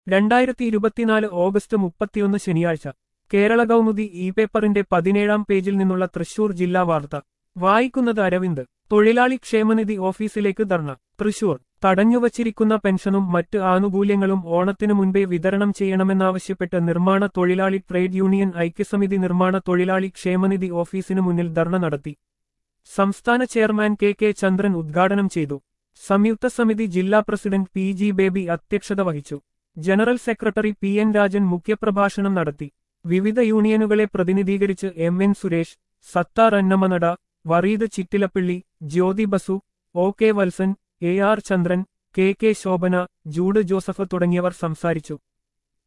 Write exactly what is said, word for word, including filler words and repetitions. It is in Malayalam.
രണ്ടായിരത്തി ഇരുപത്തിനാല് ഓഗസ്റ്റ് മുപ്പത്തിയൊന്ന് ശനിയാഴ്ച കേരള കൗമുദി ഇ പേപ്പറിന്റെ പതിനേഴാം പേജിൽ നിന്നുള്ള തൃശൂർ ജില്ലാ വാർത്ത വായിക്കുന്നത് അരവിന്ദ്. തൊഴിലാളി ക്ഷേമനിധി ഓഫീസിലേക്ക് ധർണ. തൃശൂർ. തടഞ്ഞുവച്ചിരിക്കുന്ന പെൻഷനും മറ്റ് ആനുകൂല്യങ്ങളും ഓണത്തിനു മുൻപേ വിതരണം ചെയ്യണമെന്നാവശ്യപ്പെട്ട് നിർമ്മാണ തൊഴിലാളി ട്രേഡ് യൂണിയൻ ഐക്യസമിതി നിർമ്മാണ തൊഴിലാളി ക്ഷേമനിധി ഓഫീസിനു മുന്നിൽ ധർണ നടത്തി. സംസ്ഥാന ചെയർമാൻ കെ കെ ചന്ദ്രൻ ഉദ്ഘാടനം ചെയ്തു. സംയുക്ത സമിതി ജില്ലാ പ്രസിഡന്റ് പി ജി ബേബി അധ്യക്ഷത വഹിച്ചു. General secretary P N Rajan മുഖ്യപ്രഭാഷണം നടത്തി. വിവിധ യൂണിയനുകളെ പ്രതിനിധീകരിച്ച് M N Suresh, Sattar Annamanada, Vareed Chittilappilly, Jyothi Basu, O K Valsan, A R Chandran, K K Shobhana, Jude Joseph തുടങ്ങിയവർ സംസാരിച്ചു.